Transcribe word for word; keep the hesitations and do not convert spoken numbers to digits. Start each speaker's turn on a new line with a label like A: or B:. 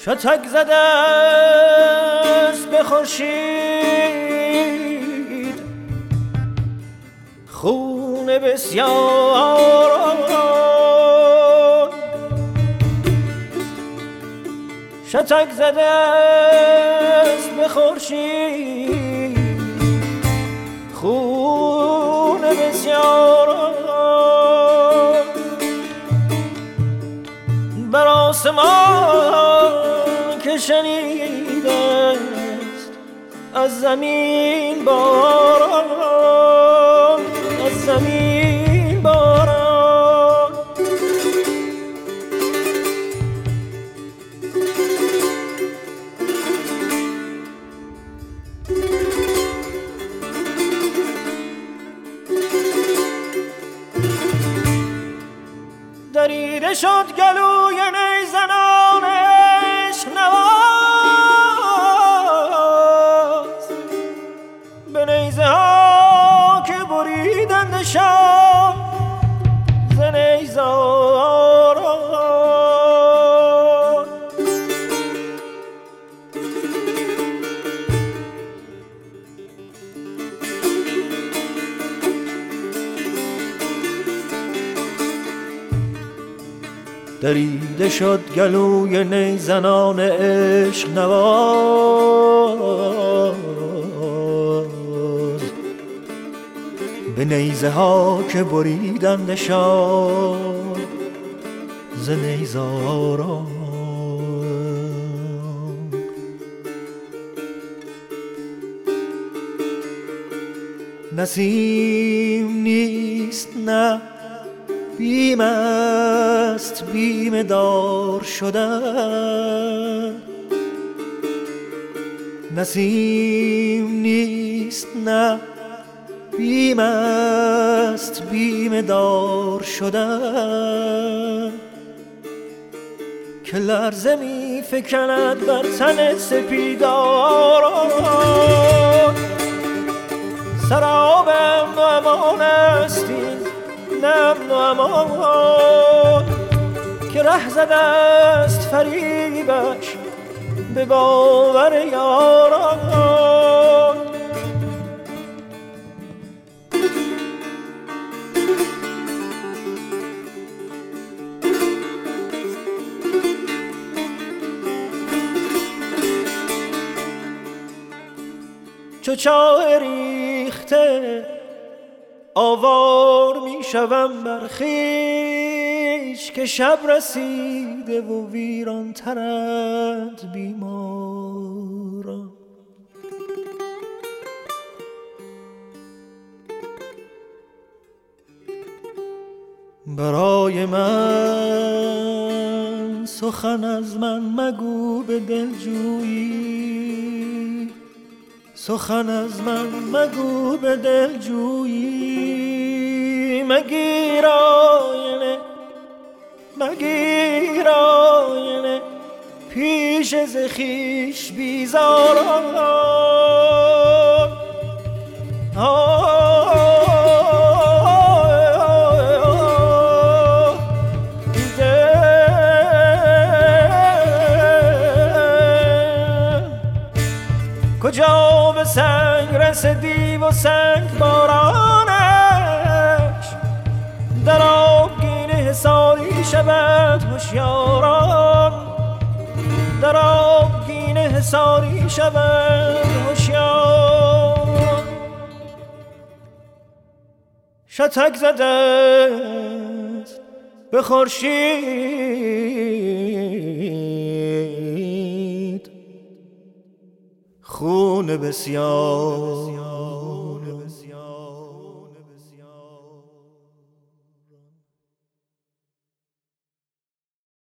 A: شتک زده است به خورشید خون بسیار، شتک زده است به خورشید خون بسیار، بر آسمان که شنیده است از زمین باران، از زمین باران. دریده شد گلوی نیزنان عشق نواز به نیزه ها که بریدند شام ز نیزاران. دریده شد گلوی نیزنان عشق نواز به نیزه ها که بریدندشان ز نیزاران. نسیم نیست نه بیم است بیم دار شدن، نسیم نیست نه بیم است بیم دار شدن که لرزه می فکند بر تن سپیداران. سراب امن و امان است این امن و امان که ره زده است فریبش به باور یاران. چو چاه ریخته آوار می شوم بر خویش که شب رسیده و ویران ترند بیماران. برای من سخن از من مگو به دلجویی، سخن از من مگو به دلجویی. مگیر آینه مگیر آینه پیش ز خویش بیزاران. کجا به سنگ رسیدی و سنگ بارانش در آبگینه حصاری شود هوشیاران، در آبگینه حصاری شود هوشیاران. شتک زده به خورشید خون بسیار،